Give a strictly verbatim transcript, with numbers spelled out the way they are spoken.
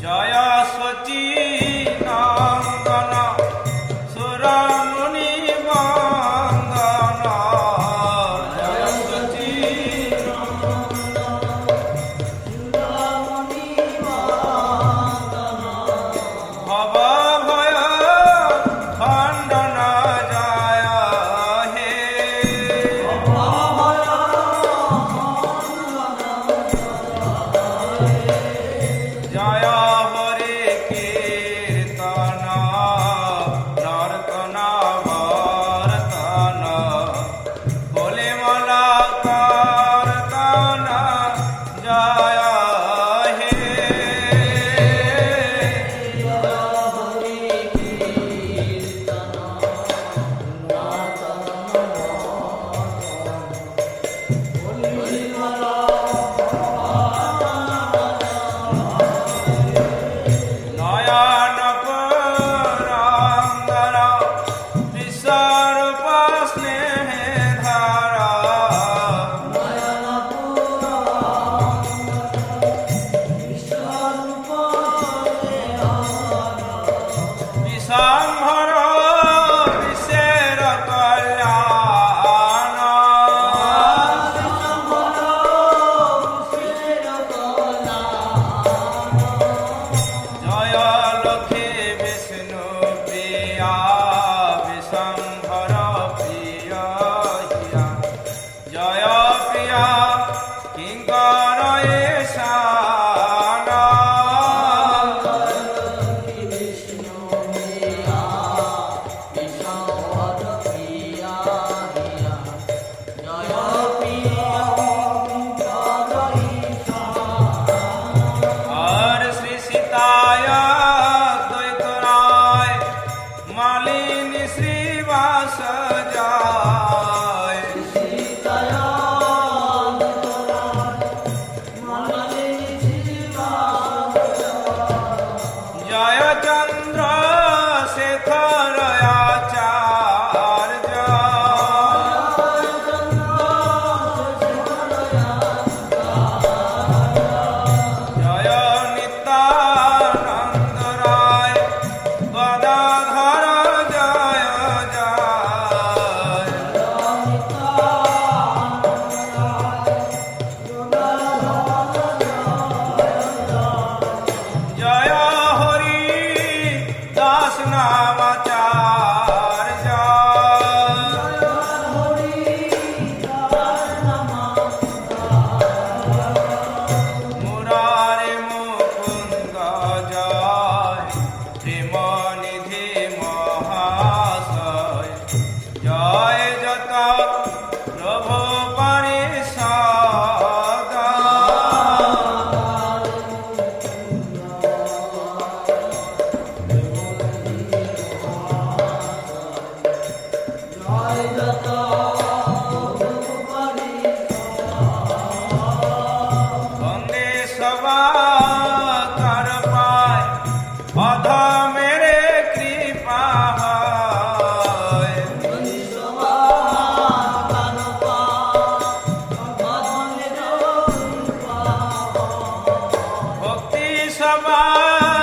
জয় সচি নন্দন সুরমুনি বন্দন জয় সচি ভব ভয় খণ্ডন জয় হে জয় হরে কীর্তন নর্তন বর্তন বলে মলা কর্তন জয় হে নয়ন পুরন্দর বিশ্বরূপ স্নেহধর বিশ্বম্ভর বিশ্বের কল্যাণ জয় লক্ষ্মী বিষ্ণু প্রিয়া বিশ্বম্ভর প্রিয় হিয়া জয় প্রিয়া কিঙ্কর ঈশান और श्री सीताय द्वैत राय मालिनी श्रीवास जाय जय चंद्र शेखर आचार्य जय नित्यानंद राय गदाधर जय जय जय हरि दास नामाचार्य मुरारे मुकुंद जय प्रेमनिधि महाशय जय जत प्रभु परिषद बंदे सवा कर पाए अध मेरे कृपा है भक्ति सवा